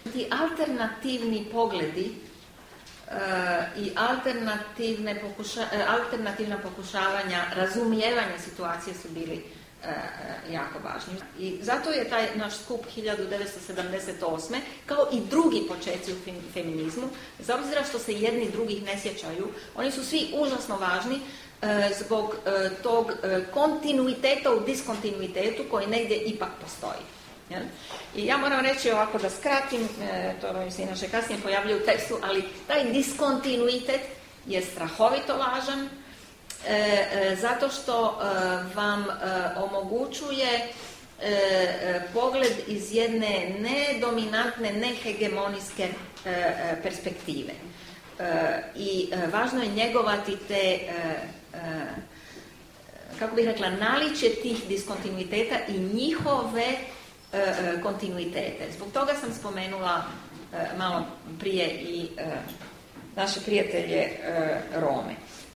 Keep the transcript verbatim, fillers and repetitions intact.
Ti alternativni pogledi uh, i alternativne pokuša, uh, alternativna pokušavanja razumijevanja situacije su bili uh, jako važni. I zato je taj naš skup hiljadu devetsto sedamdeset osme kao i drugi počeci u feminizmu, bez obzira što se jedni drugih ne sjećaju, oni su svi užasno važni uh, zbog uh, tog uh, kontinuiteta u diskontinuitetu koji negdje ipak postoji. Ja? I ja moram reći ovako da skratim, e, to se inače kasnije pojavljuje u tekstu, ali taj diskontinuitet je strahovito važan e, e, zato što e, vam e, omogućuje e, e, pogled iz jedne nedominantne, nehegemonijske e, e, perspektive. E, I e, važno je njegovati te e, e, kako bih rekla, naličje tih diskontinuiteta i njihove kontinuitete. Zbog toga sam spomenula malo prije i naše prijatelje Rome.